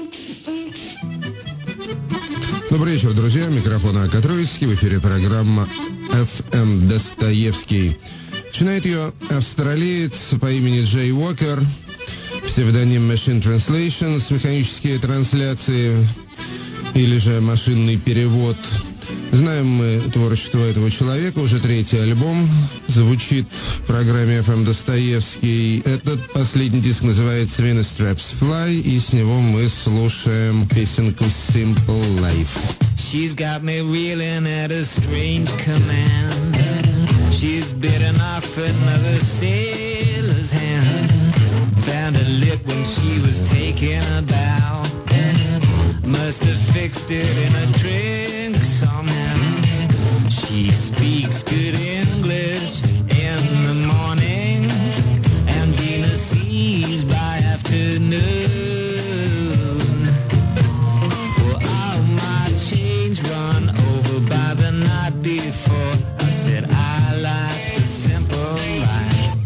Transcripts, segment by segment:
Добрый вечер, друзья. Микрофон Акатроицкий. В эфире программа FM Достоевский. Начинает ее австралиец по имени Джей Уокер, псевдоним Machine Translations, механические трансляции или же машинный перевод. Знаем мы творчество этого человека, уже третий альбом звучит в программе FM Достоевский. Этот последний диск называется When the Straps Fly, и с него мы слушаем песенку Simple Life. She's got me reeling at a strange command. She's bitten off another sailor's hand. Found a lip when she was taking a bow. Must have fixed it in a drink somehow. She speaks good English in the morning and Venus seas by afternoon. Well, all my change run over by the night before. I said I like the simple life.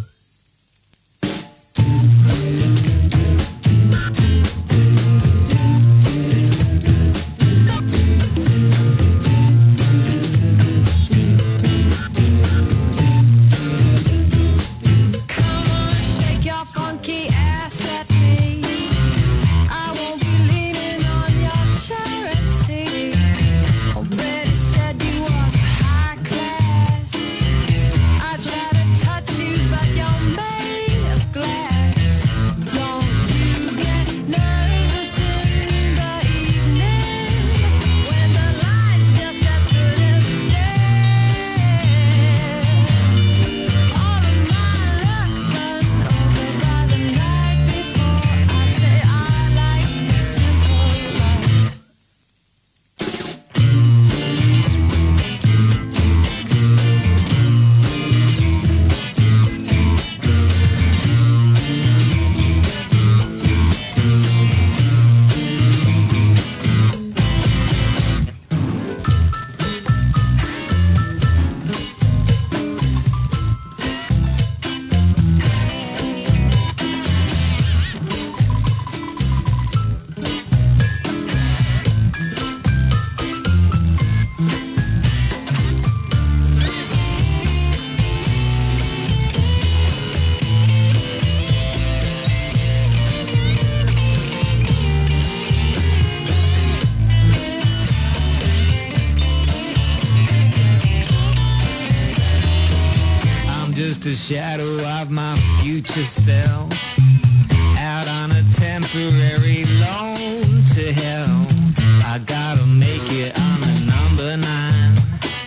The shadow of my future self, out on a temporary loan to hell. I gotta make it on a number 9.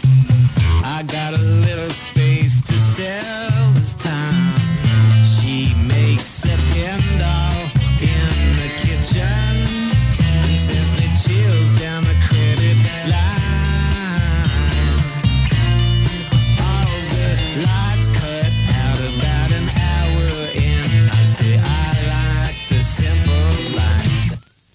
I got a little space to sell this time. She makes a pinball in the kitchen and sends me chills down the credit line. All the lights cut out about an hour in. I say I like the simple life.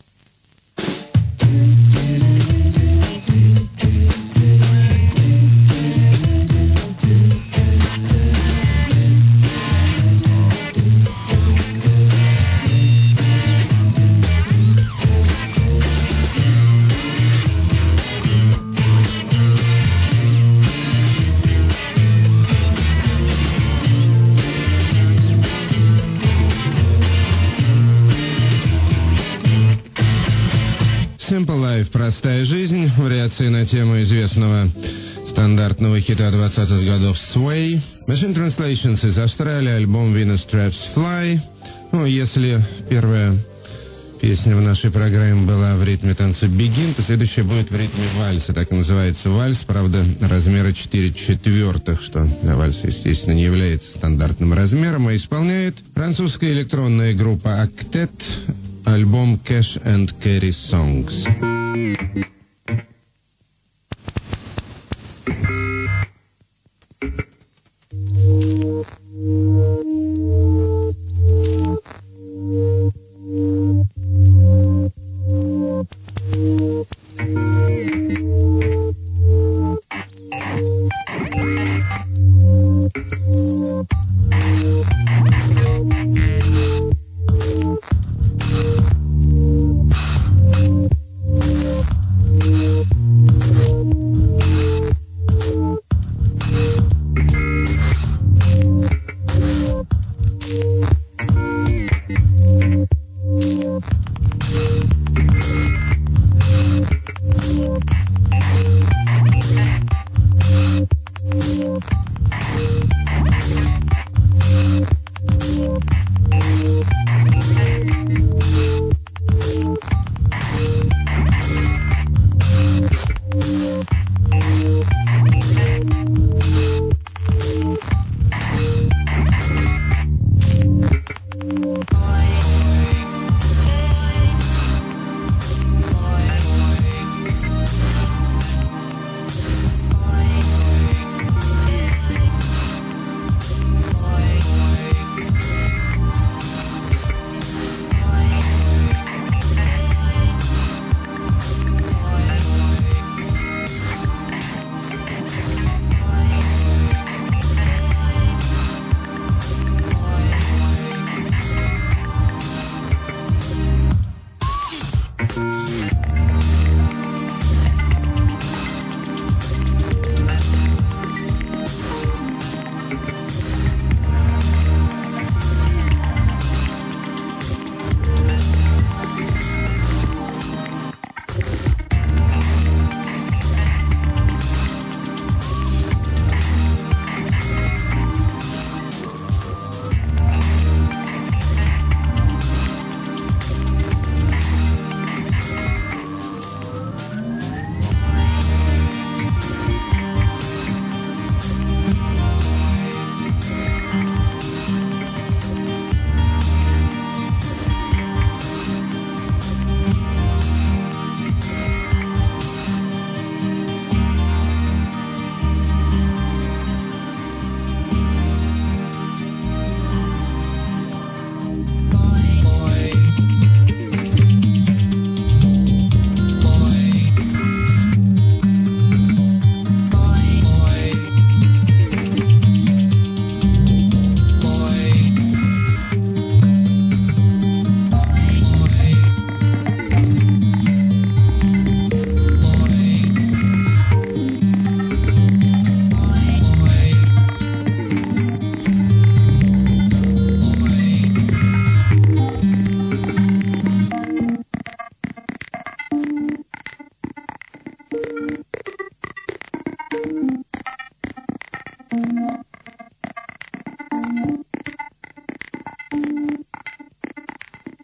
Simple Life, простая жизнь, вариации на тему известного стандартного хита 20-х годов Sway. Machine Translations из Австралии, альбом When the Straps Fly. Ну, если первая песня в нашей программе была в ритме танца Begin, то следующая будет в ритме вальса. Так и называется вальс, правда, размера 4/4, что для вальса, естественно, не является стандартным размером, а исполняет французская электронная группа Octet, альбом Cash and Carry Songs.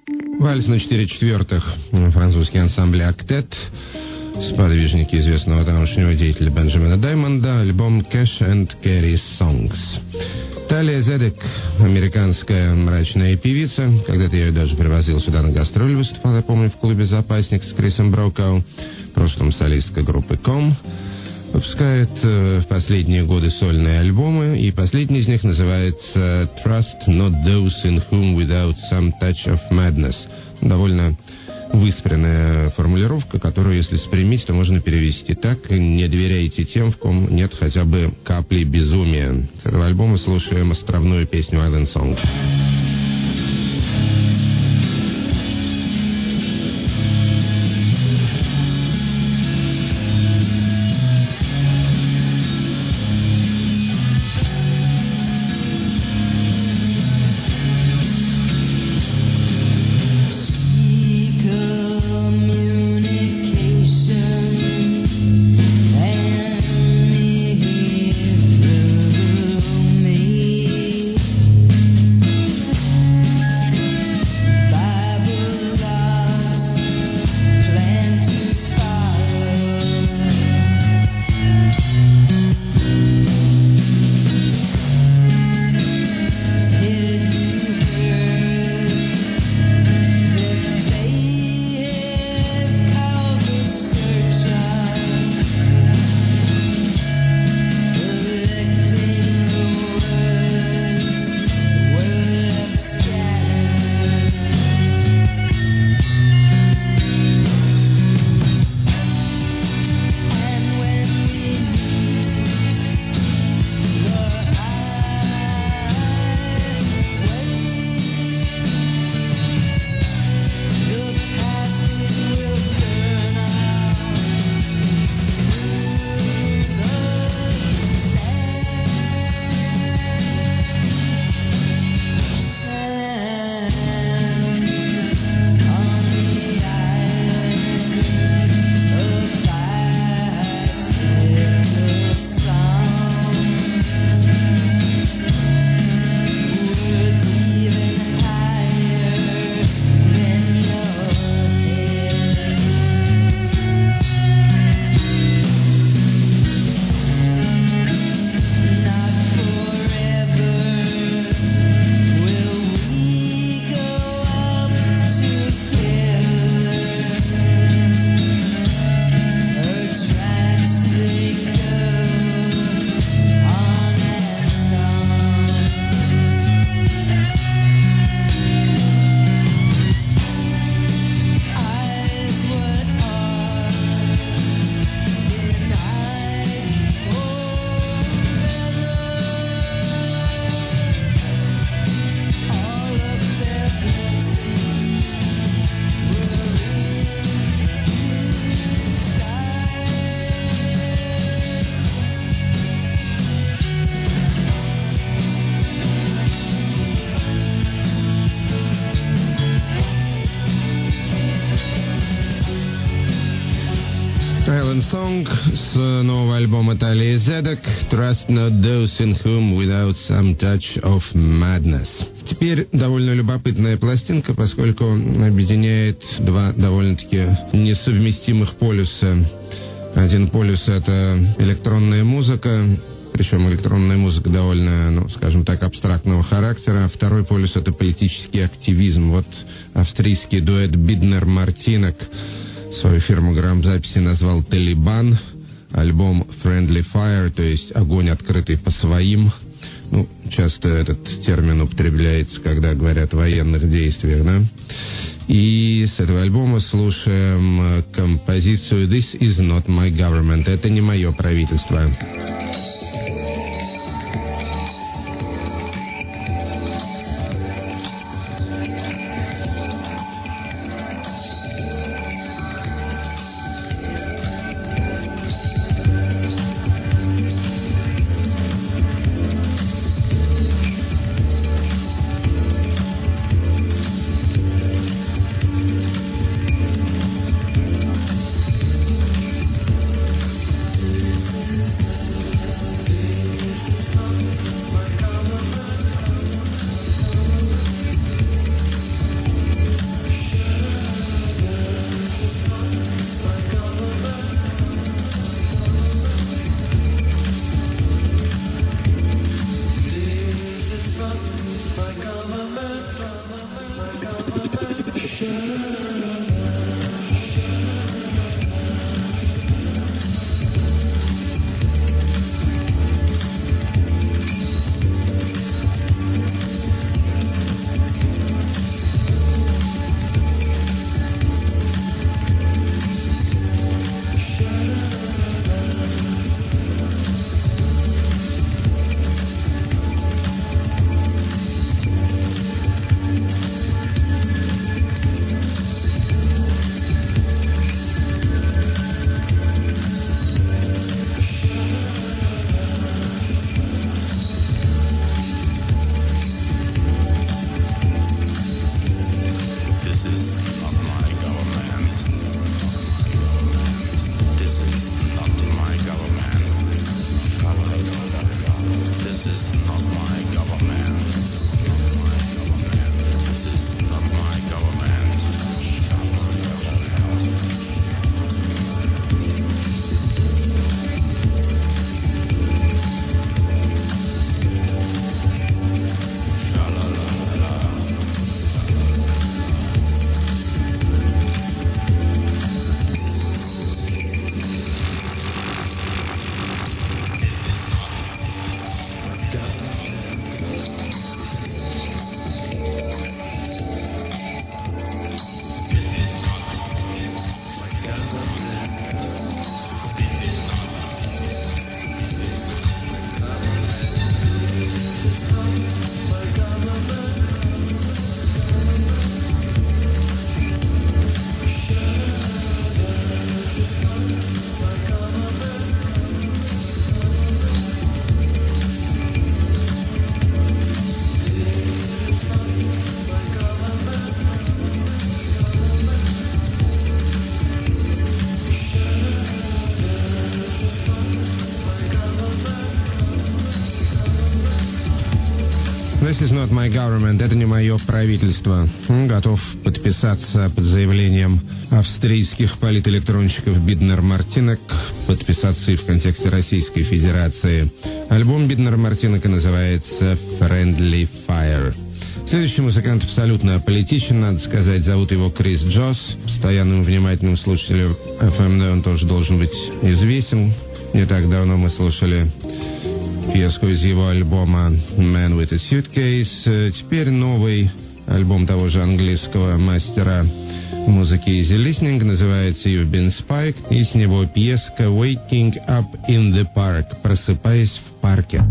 Вальс на 4/4, французский ансамбль «Актет», сподвижники известного тамошнего деятеля Бенджамина Даймонда, альбом «Cash and Carry Songs». Талия Зедек, американская мрачная певица. Когда-то я ее даже привозил сюда на гастроль, выступал, я помню, в клубе «Запасник» с Крисом Брокау, в прошлом солистка группы «Ком». Выпускает в последние годы сольные альбомы, и последний из них называется «Trust not those in whom without some touch of madness». Довольно выспренная формулировка, которую, если спрямить, то можно перевести так: «Не доверяйте тем, в ком нет хотя бы капли безумия». С этого альбома слушаем островную песню «Island Song». Island Song с нового альбома Талии Зедек «Trust not those in whom without some touch of madness». Теперь довольно любопытная пластинка, поскольку объединяет два довольно-таки несовместимых полюса. Один полюс — это электронная музыка, причем электронная музыка довольно, скажем так, абстрактного характера. Второй полюс — это политический активизм. Вот австрийский дуэт Биднер-Мартинок свою фирму грамзаписи назвал «Талибан», альбом «Friendly Fire», то есть «Огонь, открытый по своим». Часто этот термин употребляется, когда говорят о военных действиях, да? И с этого альбома слушаем композицию «This is not my government». Это не мое правительство. This is not my government, это не мое правительство. Готов подписаться под заявлением австрийских политэлектронщиков Биднер Мартинек, подписаться и в контексте Российской Федерации. Альбом Биднер Мартинека называется «Friendly Fire». Следующий музыкант абсолютно аполитичен, надо сказать, зовут его Крис Джосс. Постоянным внимательным слушателям FMD он тоже должен быть известен. Не так давно мы слушали пьеску из его альбома «Man with a Suitcase». Теперь новый альбом того же английского мастера музыки Easy Listening, называется «You've Been Spiked», и с него пьеска «Waking Up in the Park», «Просыпаясь в парке».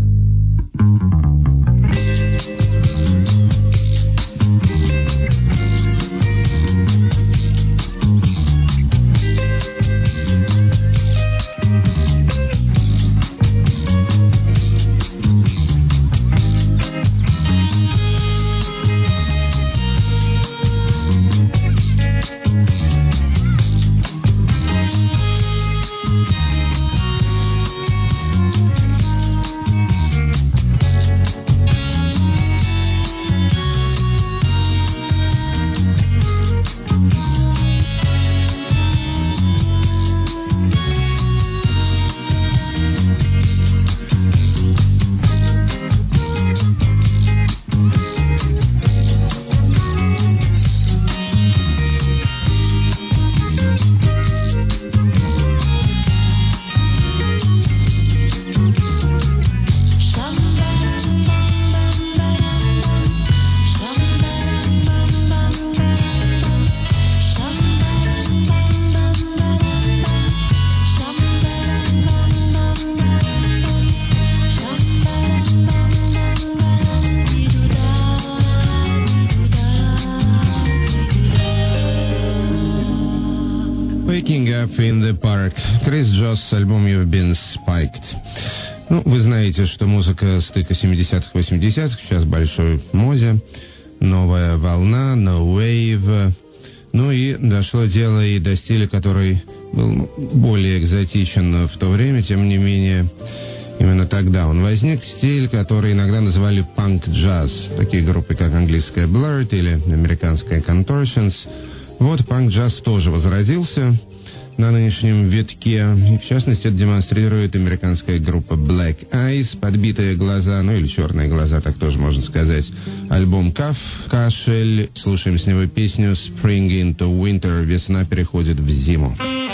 Waking Up in the Park. Крис Джосс, альбом You've Been Spiked. Ну, вы знаете, что музыка стыка 70-х, 80-х сейчас в большой моде. Новая волна, no wave. Ну и дошло дело и до стиля, который был более экзотичен в то время, тем не менее, именно тогда он возник. Стиль, который иногда называли панк-джаз. Такие группы, как английская Blurred или американская Contortions. Вот панк-джаз тоже возродился. на нынешнем витке. И, в частности, это демонстрирует американская группа Black Eyes, подбитые глаза, ну или черные глаза, так тоже можно сказать. Альбом Cough, кашель. Слушаем с него песню Spring into Winter, весна переходит в зиму.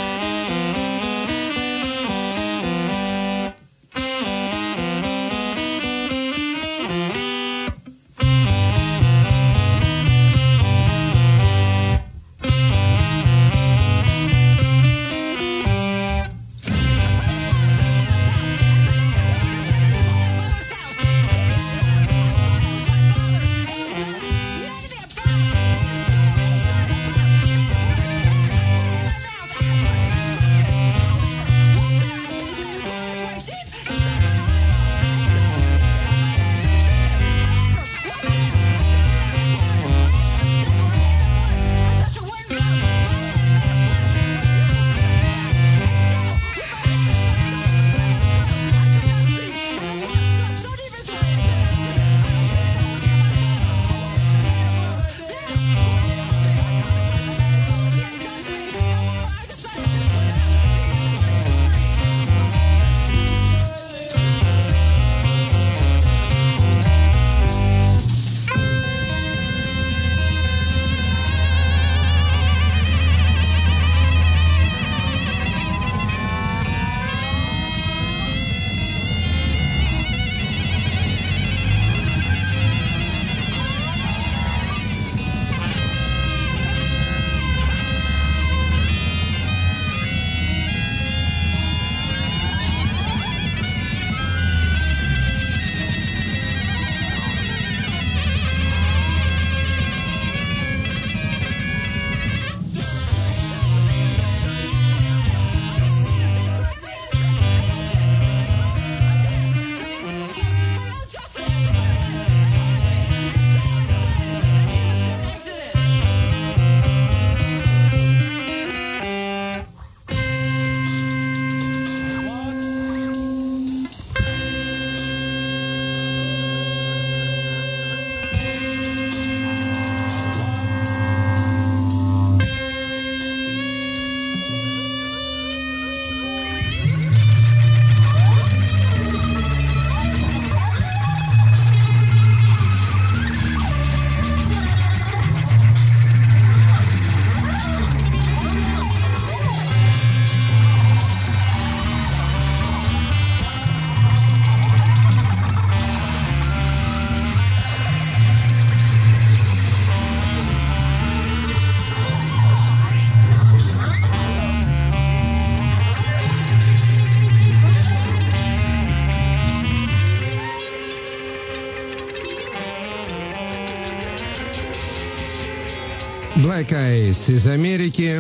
Black Eyes из Америки,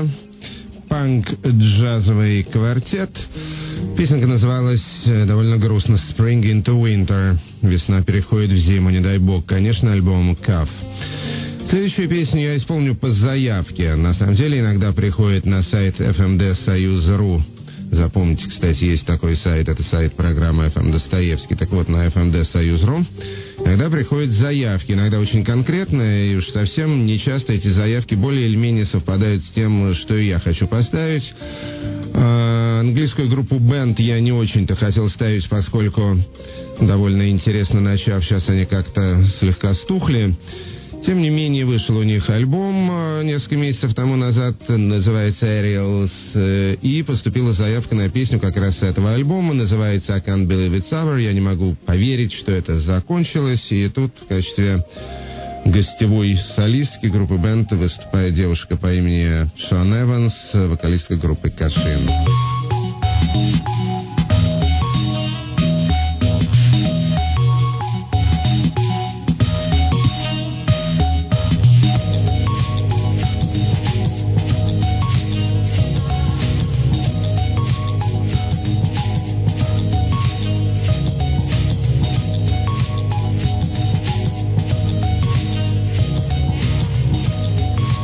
панк-джазовый квартет. Песенка называлась довольно грустно «Spring into Winter». Весна переходит в зиму, не дай бог. Конечно, альбом «Cough». Следующую песню я исполню по заявке. На самом деле, иногда приходит на сайт fmd-союз.ру. Запомните, кстати, есть такой сайт, это сайт программы FM Достоевский. Так вот, на fmd-союз.ру иногда приходят заявки, иногда очень конкретные, и уж совсем нечасто эти заявки более или менее совпадают с тем, что и я хочу поставить. Английскую группу Band я не очень-то хотел ставить, поскольку довольно интересно начав, сейчас они как-то слегка стухли. Тем не менее, вышел у них альбом несколько месяцев тому назад, называется Aerials, и поступила заявка на песню как раз с этого альбома, называется I Can't Believe It's Over. Я не могу поверить, что это закончилось, и тут в качестве гостевой солистки группы Band выступает девушка по имени Шон Эванс, вокалистка группы Кашин.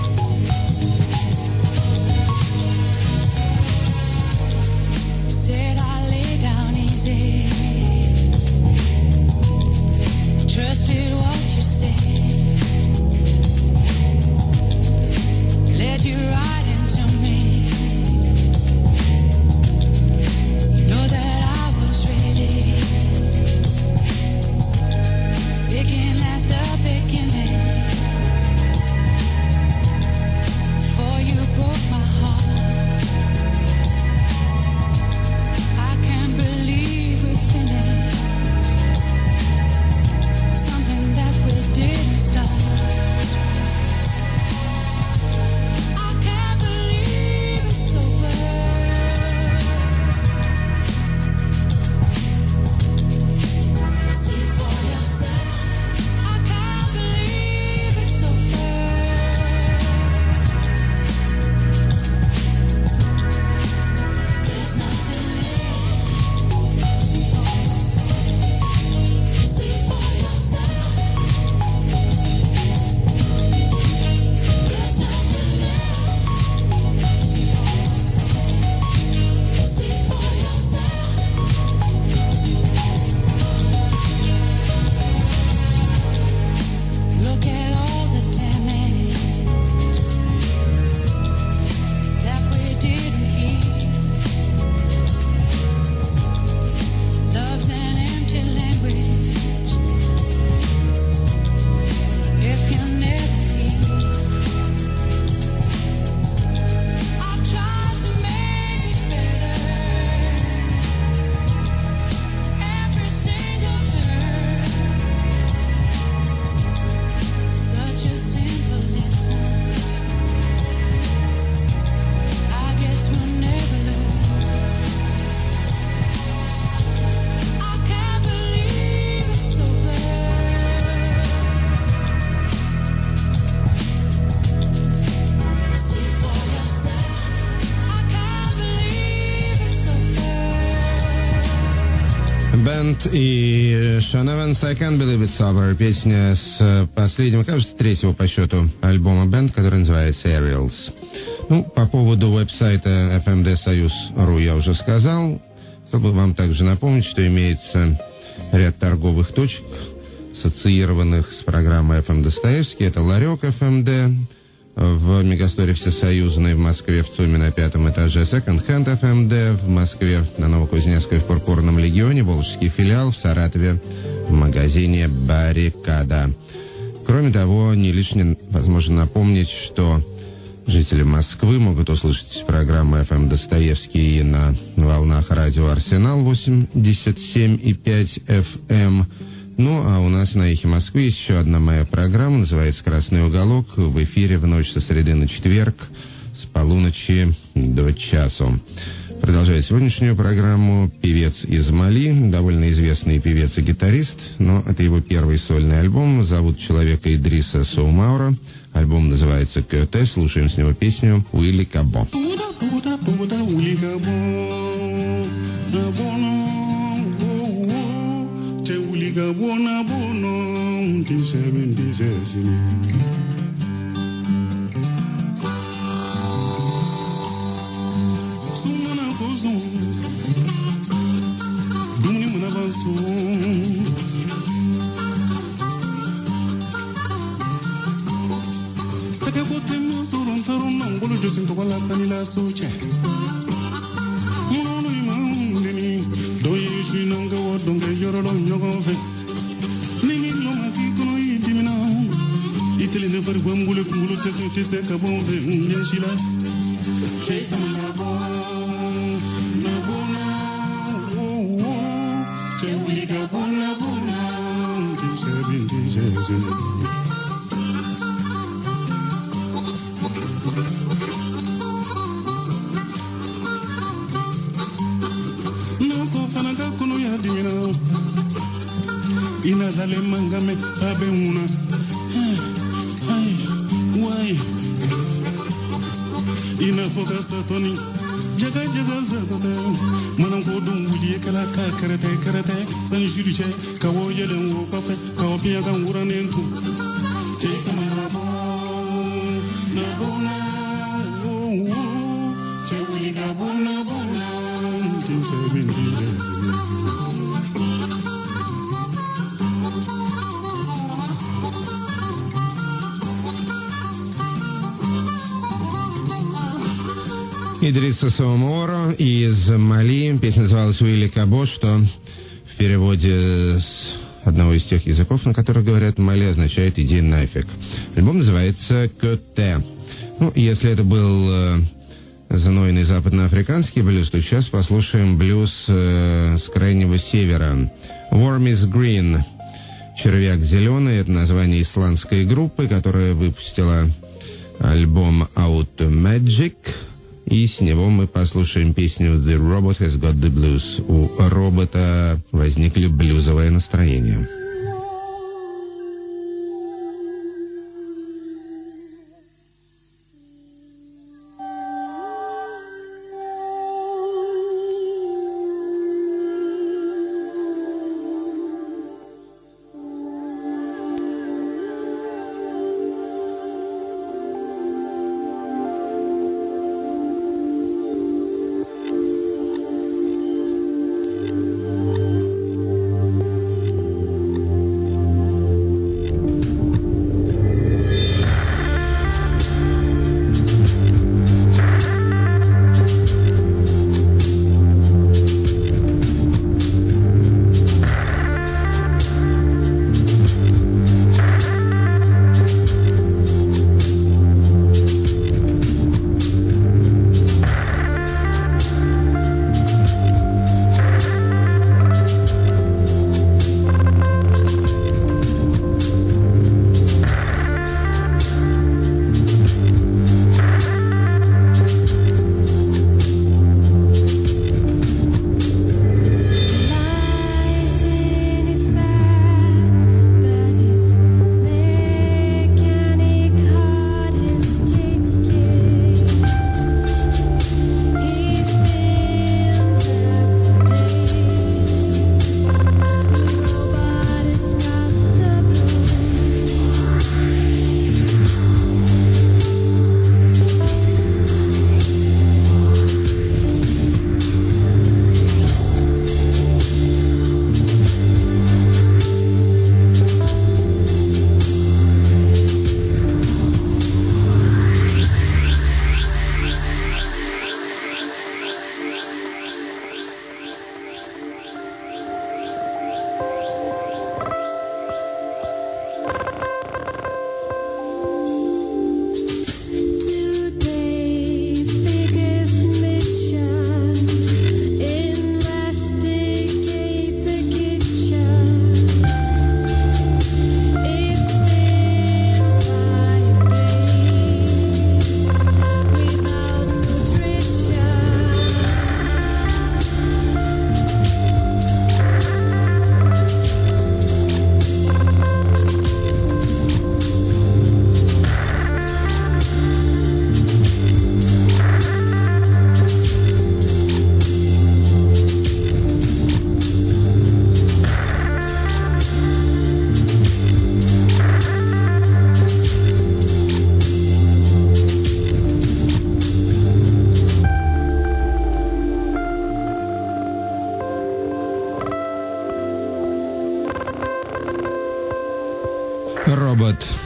Say Band и Shonovan I Can't Believe It's Over. Песня с последнего, кажется, третьего по счету альбома Band, который называется Aerials. Ну, по поводу веб-сайта fmdsoyuz.ru я уже сказал. Чтобы вам также напомнить, что имеется ряд торговых точек, ассоциированных с программой FM Достоевский. Это Ларек FMD в Мегасторе Всесоюзной в Москве в ЦУМе на 5-м этаже, Second Hand FMD в Москве на Новокузнецкой в Пурпурном Легионе, Волжский филиал в Саратове в магазине «Баррикада». Кроме того, не лишне возможно напомнить, что жители Москвы могут услышать программу FM Достоевский на волнах радио «Арсенал» 87,5 FM. Ну, а у нас на «Эхе Москвы» есть еще одна моя программа, называется «Красный уголок», в эфире в ночь со среды на четверг с полуночи до часу. Продолжает сегодняшнюю программу певец из Мали, довольно известный певец и гитарист, но это его первый сольный альбом. Зовут человека Идриса Соумаура. Альбом называется «Кёте». Слушаем с него песню «Уили Кабо». Идриса Соумаура из Мали. Песня называлась «Уили Кабо», что в переводе с одного из тех языков, на которых говорят в Мали, означает «иди нафиг». Альбом называется «Кёте». Ну, если это был знойный западноафриканский блюз, то сейчас послушаем блюз с крайнего севера. «Worm is Green». «Червяк зеленый» — это название исландской группы, которая выпустила альбом «Out Magic». И с него мы послушаем песню «The Robot Has Got the Blues». У робота возникли блюзовое настроение.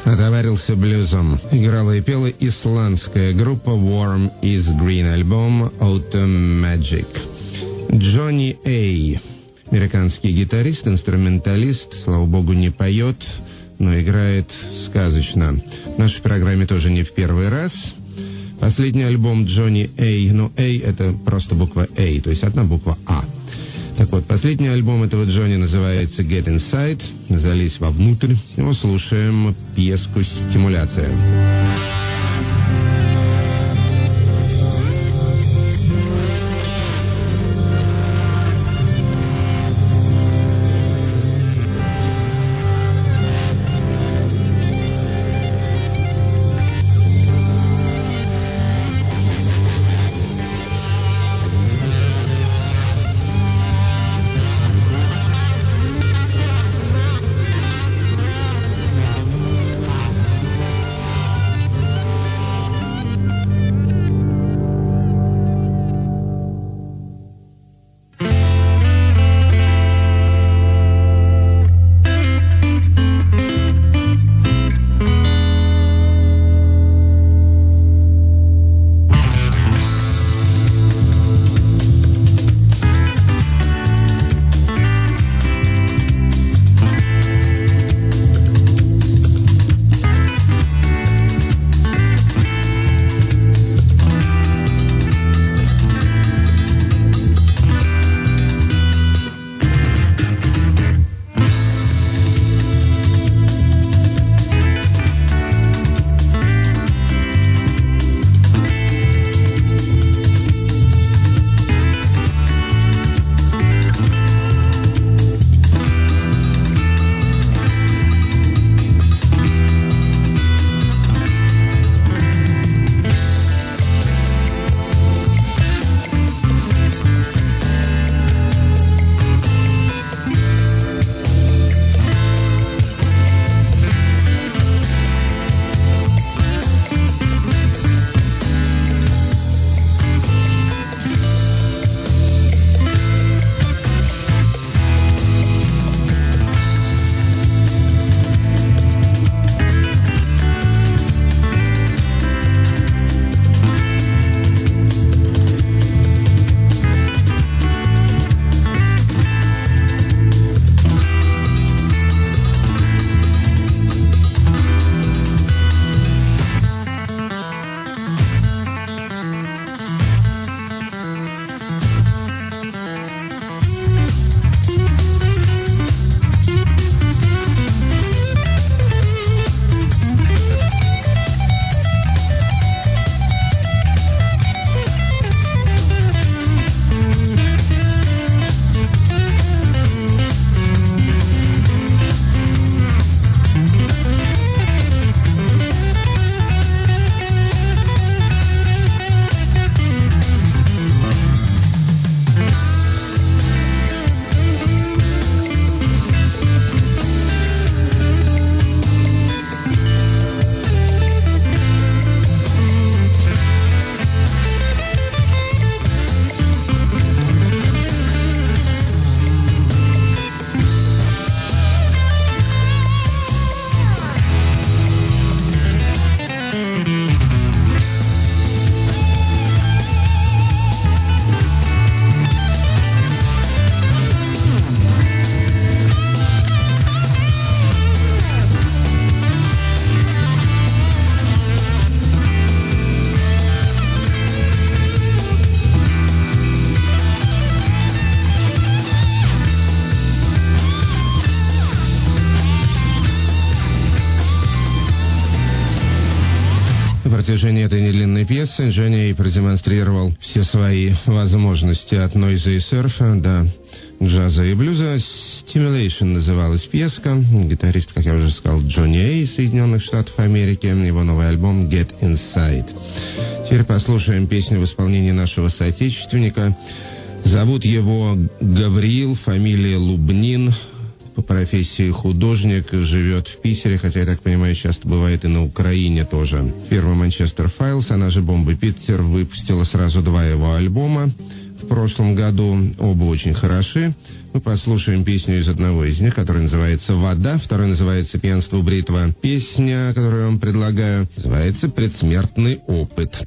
отоварился блюзом. Играла и пела исландская группа Warm is Green, альбом Autumn Magic. Джонни Эй, американский гитарист, инструменталист, слава богу, не поет, но играет сказочно. В нашей программе тоже не в первый раз. Последний альбом Джонни Эй, ну, Эй — это просто буква A, то есть одна буква А. Так вот, последний альбом этого Джонни называется Get Inside, «Залезь вовнутрь». С него слушаем пьеску «Стимуляция». На протяжении этой недлинной пьесы Джонни продемонстрировал все свои возможности от нойза и серфа до джаза и блюза. «Stimulation» называлась пьеска. Гитарист, как я уже сказал, Джонни Эй из Соединенных Штатов Америки. Его новый альбом «Get Inside». Теперь послушаем песню в исполнении нашего соотечественника. Зовут его Гавриил, фамилия Лубнин. По профессии художник, живет в Питере, хотя, я так понимаю, часто бывает и на Украине тоже. Фирма Manchester Files, она же Бомба Питер, выпустила сразу 2 его альбома. в прошлом году. Оба очень хороши. Мы послушаем песню из одного из них, которая называется «Вода», второй называется «Пьянство бритва». Песня, которую я вам предлагаю, называется «Предсмертный опыт».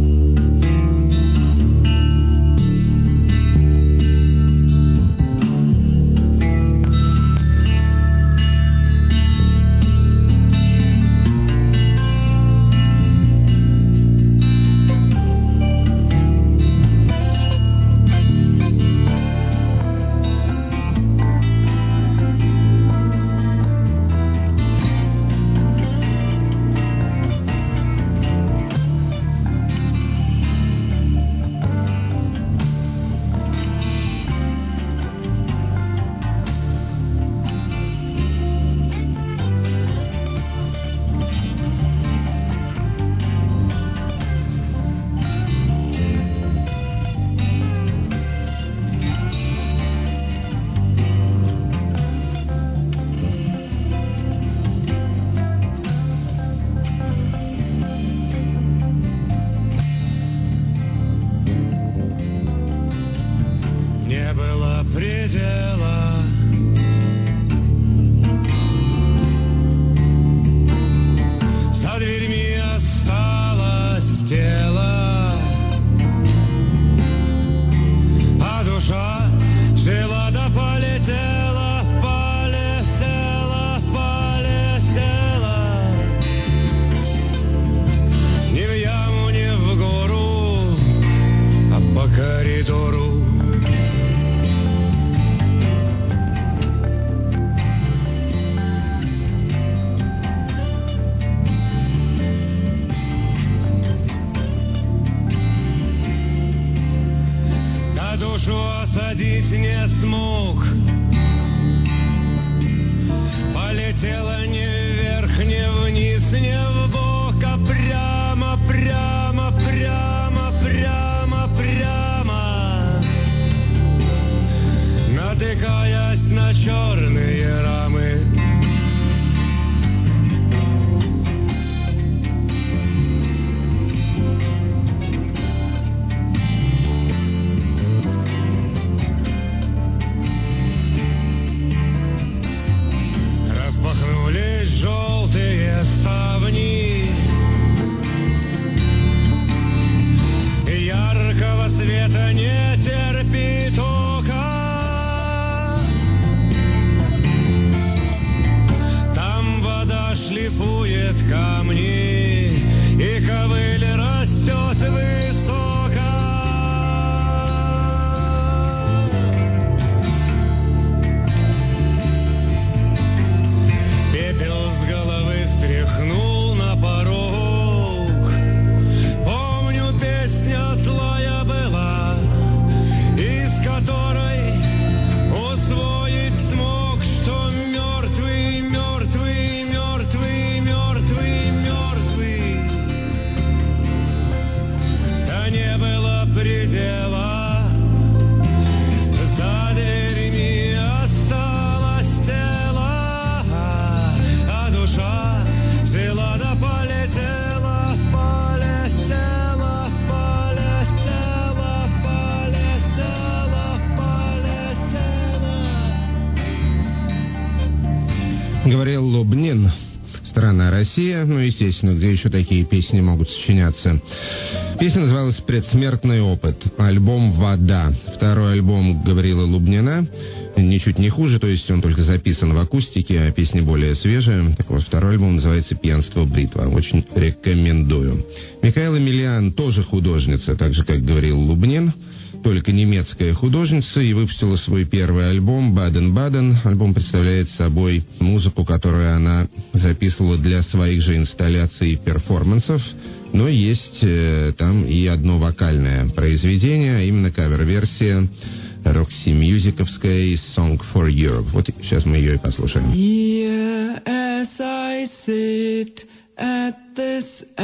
Гавриэл Лубнин, страна Россия, ну, естественно, где еще такие песни могут сочиняться. Песня называлась «Предсмертный опыт», альбом «Вода». Второй альбом Гавриэла Лубнина ничуть не хуже, то есть он только записан в акустике, а песни более свежие. Так вот, второй альбом называется «Пьянство бритва». Очень рекомендую. Микаэла Миллиан тоже художница, так же, как Гавриэл Лубнин, только немецкая художница, и выпустила свой первый альбом «Баден-Баден». Альбом представляет собой музыку, которую она записывала для своих же инсталляций и перформансов, но есть там и одно вокальное произведение, а именно кавер-версия Roxy Music'овская «Song for Europe». Вот сейчас мы ее и послушаем. Here as I sit at this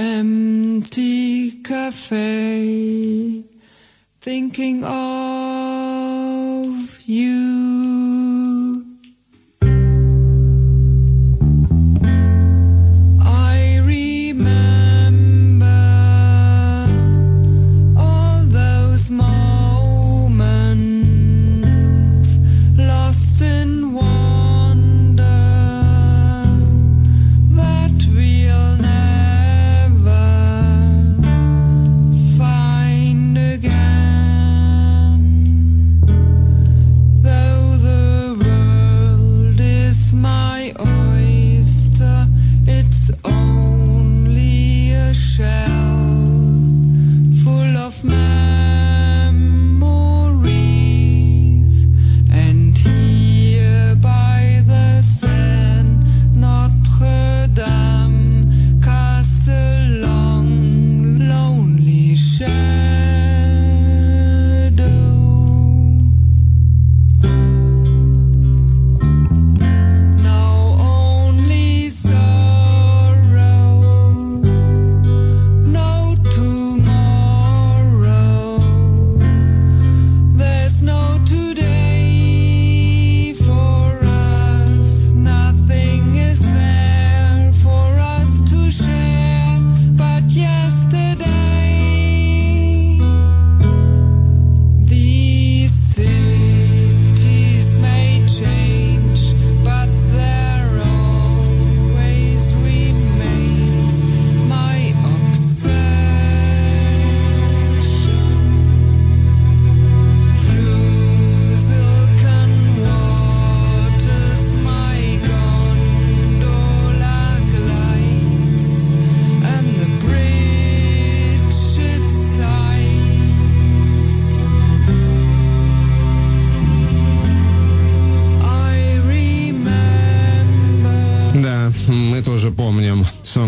empty cafe, thinking of you, I remember all those moments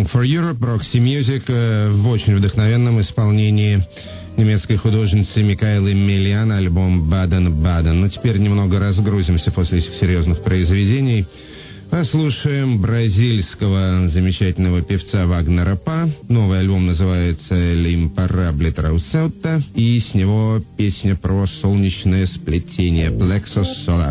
Song for Europe, Roxy Music в очень вдохновенном исполнении немецкой художницы Микаэлы Мелиан, альбом «Баден-Баден». Но теперь немного разгрузимся после этих серьезных произведений. Послушаем бразильского замечательного певца Вагнера Па. Новый альбом называется «L'Imparable Trauseuta», и с него песня про солнечное сплетение «Plexus Solar».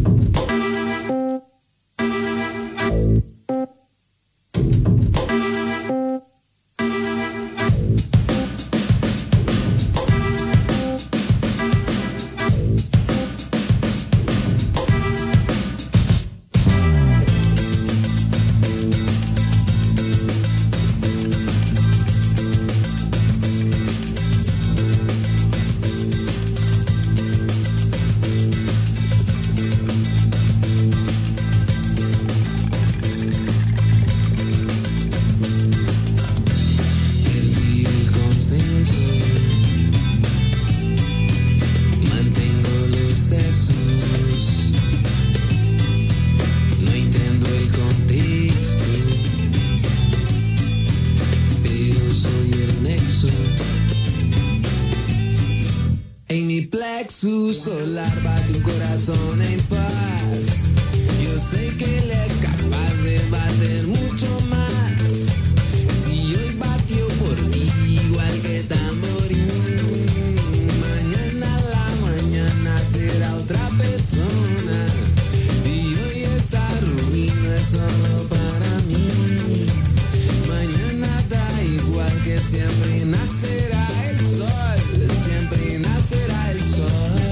Plexus solar bate un corazón en paz. Yo sé que él es capaz de bater mucho más. Si hoy batió por ti igual que tamborín, mañana a la mañana será otra persona. Si hoy esta ruina no es solo para mí, mañana da igual que siempre nacerá el sol, siempre nacerá el sol.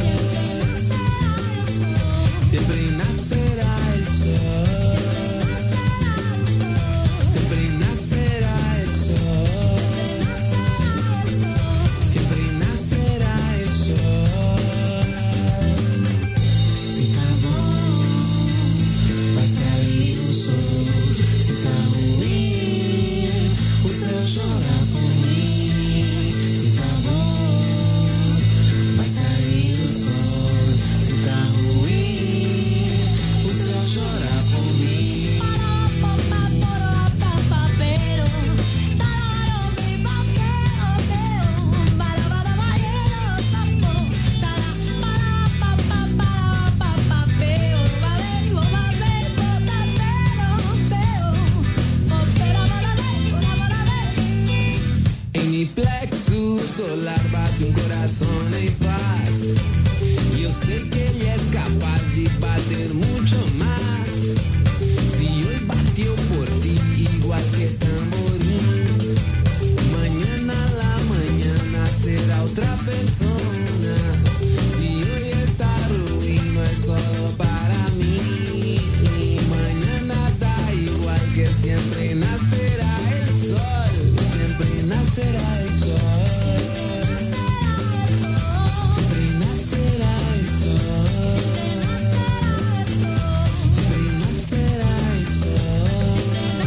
Siempre nacerá el sol. Siempre nacerá el sol. Siempre nacerá el sol. Está bom, vai sair o sol. Está ruim, o céu chora por mim. Está bom, vai sair o sol. Está ruim, o céu chora por mim. En mi plexus solar bate un corazón en paz. Yo sé que ella es capaz de bater mucho más. Si hoy batió por ti igual que tamborín, mañana a la mañana será otra persona. Si hoy está ruin no es solo para mí, mañana da igual que siempre nacerá el sol, siempre nacerá el sol. Siempre nacerá el sol. Siempre nacerá el sol.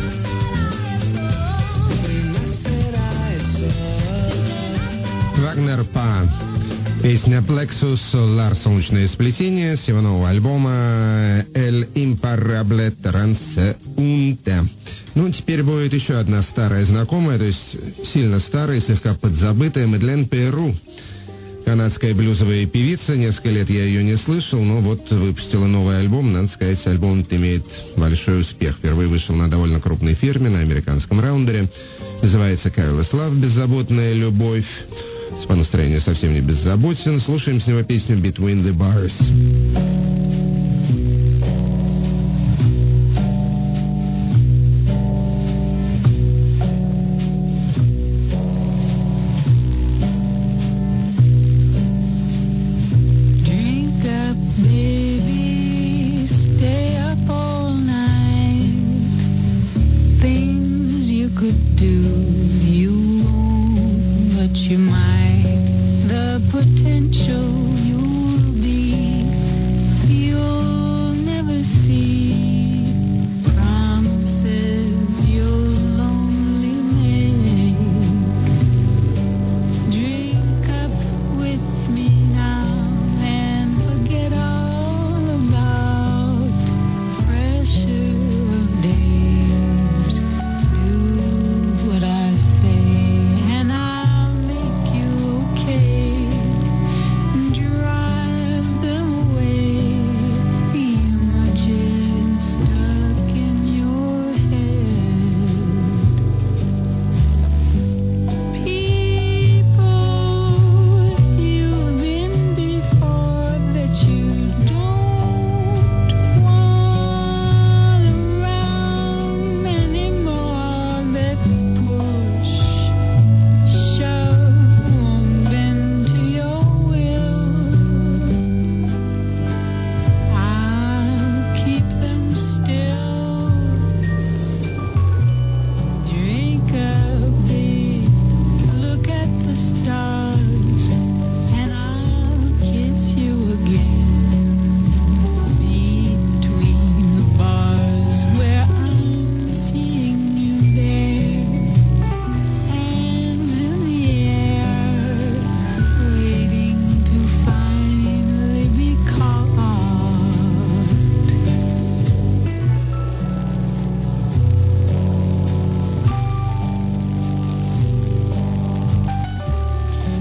Siempre nacerá el sol. Вагнер Па. Песня «Plexus Solar» «Солнечное сплетение» с его нового альбома «El Imparable Transeunte». Ну, теперь будет еще одна старая знакомая, то есть сильно старая, слегка подзабытая, Мадлен Перру. Канадская блюзовая певица, несколько лет я ее не слышал, но вот выпустила новый альбом, надо сказать, альбом имеет большой успех. Впервые вышел на довольно крупной фирме, на американском раундере. Называется «Careless Love», «Беззаботная любовь». По настроению совсем не беззаботен. Слушаем с него песню «Between the Bars». Drink up, baby, stay up all night. Things you could do, you won't, but you might. The potential you'll be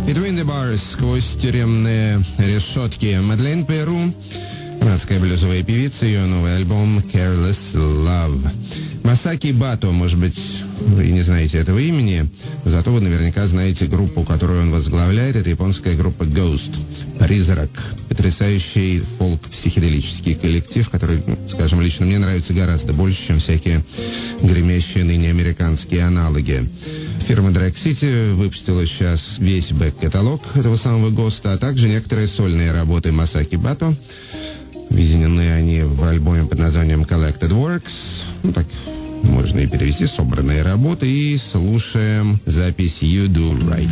Between the Bars, сквозь тюремные решетки. Мадлен Перу, канадская блюзовая певица, ее новый альбом Careless Love. Масаки Бато, может быть, вы не знаете этого имени, зато вы наверняка знаете группу, которую он возглавляет. Это японская группа Ghost, Призрак. Потрясающий фолк-психоделический коллектив, который, скажем, лично мне нравится гораздо больше, чем всякие гремящие ныне американские аналоги. Фирма Drag City выпустила сейчас весь бэк-каталог этого самого Ghost, а также некоторые сольные работы Масаки Бато. Объединены они в альбоме под названием Collected Works. Ну, так можно и перевести, собранные работы. И слушаем запись You Do Right.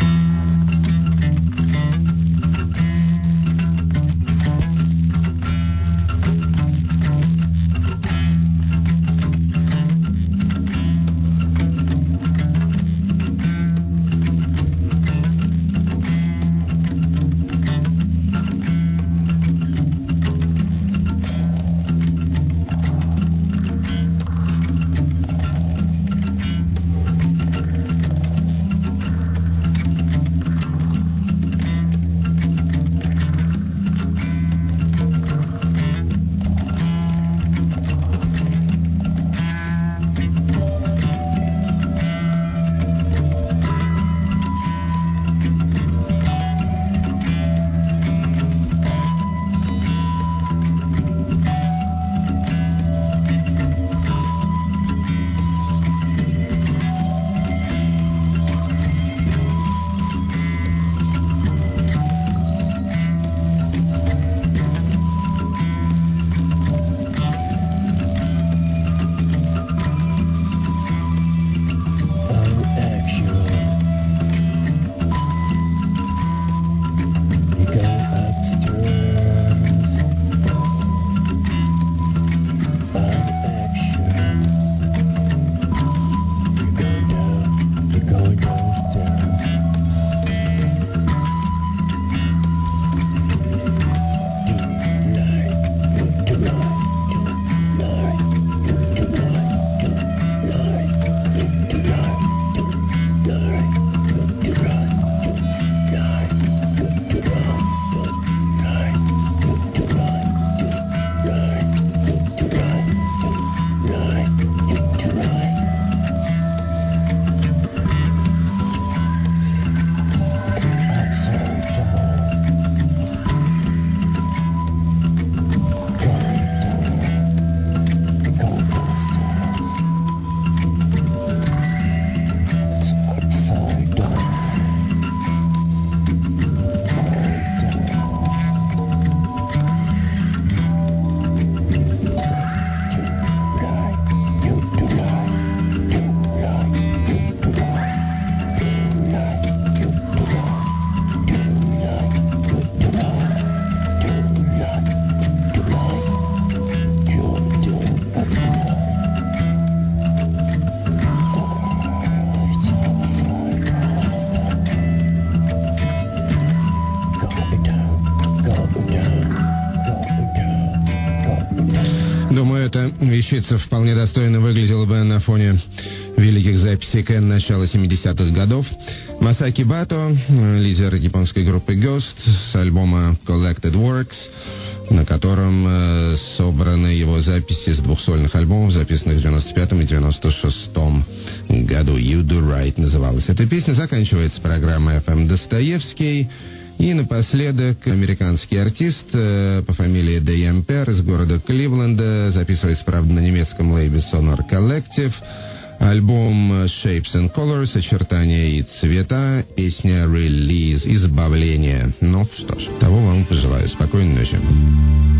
Вещица вполне достойно выглядела бы на фоне великих записей Кен начала 70-х годов. Масаки Бато, лидер японской группы Ghost, с альбома Collected Works, на котором собраны его записи с двух сольных альбомов, записанных в 95-м и 96-м году. You Do Right называлась эта песня. Заканчивается программа FM Достоевский. И напоследок американский артист по фамилии Дэйм Пер из города Кливленда, записывается, правда, на немецком лейбле Sonor Collective. Альбом Shapes and Colors, очертания и цвета, песня Release, избавление. Ну что ж, того вам пожелаю. Спокойной ночи.